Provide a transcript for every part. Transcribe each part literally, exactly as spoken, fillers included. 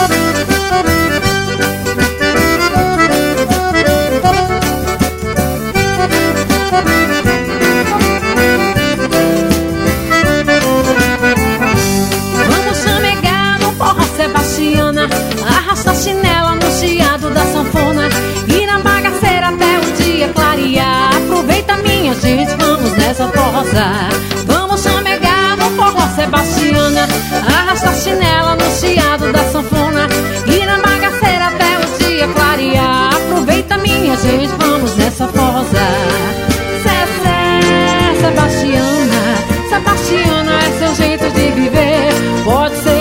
Arrasta a chinela no chiado da sanfona e na bagaceira até o dia clarear. Aproveita minha gente, vamos nessa forrosar. Vamos chamegar no forró sebastiana. Arrasta a chinela no chiado da sanfona e na bagaceira até o dia clarear. Aproveita minha gente, vamos nessa forrosar. Sé, sé, sebastiana, sebastiana é seu jeito de viver. Pode ser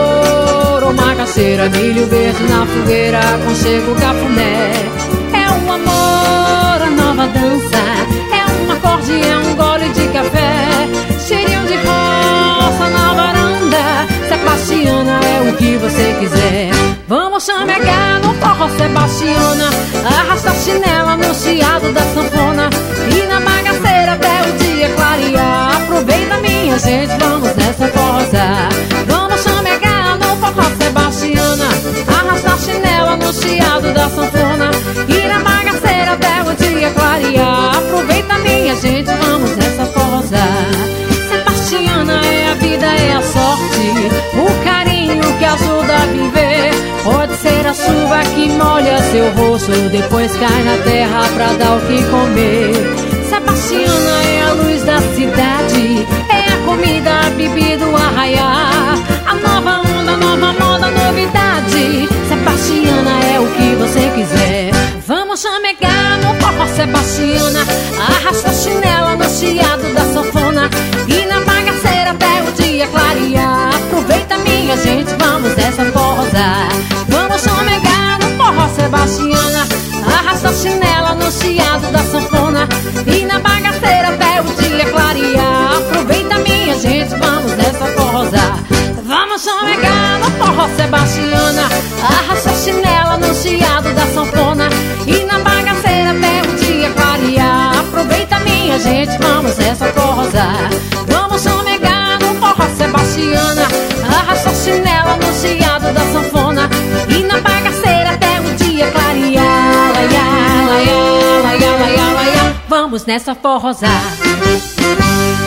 licor ou macaxeira, milho verde na fogueira, aconchego cafuné. É um amor, a nova dança, é um acorde, é um gole de café, cheirinho de roça na varanda. Sebastiana é o que você quiser. Vamos chamegar no forró sebastiana. Arrasta a chinela no chiado da sanfona e na bagaceira até o dia clarear. Aproveita minha gente, vamos nessa forrosar. Vamos chamegar no forró sebastiana. Arrasta a chinela no chiado da sanfona e na bagaceira até o dia clarear. Aproveita minha gente, vamos nessa forrosar. Sebastiana é a vida, é a sorte, o carinho que ajuda a viver. Pode ser a chuva que molha seu rosto, depois cai na terra pra dar o que comer. Sebastiana é a luz da cidade, é a comida, a bebida, o arraiar, a nova onda, a nova moda, a novidade. Sebastiana é o que você quiser. Vamos chamegar no forró sebastiana. Arrasta a chinela no chiado da sanfona e na bagaceira até o dia clarear. Aproveita minha gente, vamos nessa forrosar. Vamos chamegar no forró sebastiana. Arrasta a chinela no chiado da sanfona e na bagaceira até o dia clarear. Aproveita minha gente, vamos nessa forrosar. Vamos chamegar no forró sebastiana. Arrasta a chinela no chiado da sanfona e na bagaceira até o dia clarear. Aproveita minha gente, vamos nessa forrosar. Vamos chamegar no forró sebastiana. Arrasta a chinela no chiado da sanfona e na bagaceira até o dia clarear. Laia, laia, laia, laia, laia. Vamos nessa forrosar.